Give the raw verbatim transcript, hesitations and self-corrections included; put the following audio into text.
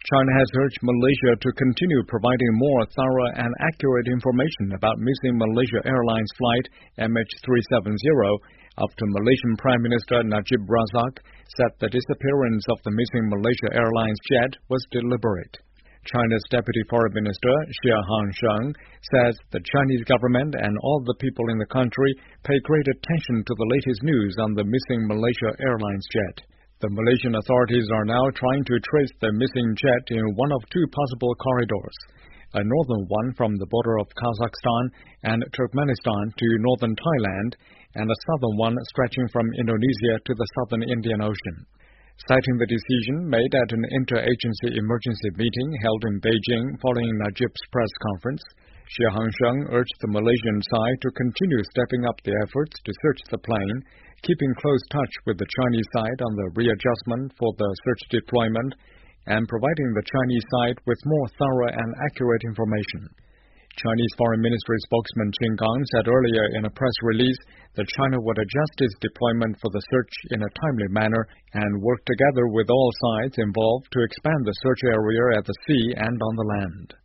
China has urged Malaysia to continue providing more thorough and accurate information about missing Malaysia Airlines flight M H three seventy after Malaysian Prime Minister Najib Razak said the disappearance of the missing Malaysia Airlines jet was deliberate. China's Deputy Foreign Minister Xie Hangsheng says the Chinese government and all the people in the country pay great attention to the latest news on the missing Malaysia Airlines jet. The Malaysian authorities are now trying to trace the missing jet in one of two possible corridors, a northern one from the border of Kazakhstan and Turkmenistan to northern Thailand, and a southern one stretching from Indonesia to the southern Indian Ocean. Citing the decision made at an interagency emergency meeting held in Beijing following Najib's press conference, Xie Hangsheng urged the Malaysian side to continue stepping up the efforts to search the plane, keeping close touch with the Chinese side on the readjustment for the search deployment, and providing the Chinese side with more thorough and accurate information. Chinese Foreign Ministry spokesman Qin Gang said earlier in a press release that China would adjust its deployment for the search in a timely manner and work together with all sides involved to expand the search area at the sea and on the land.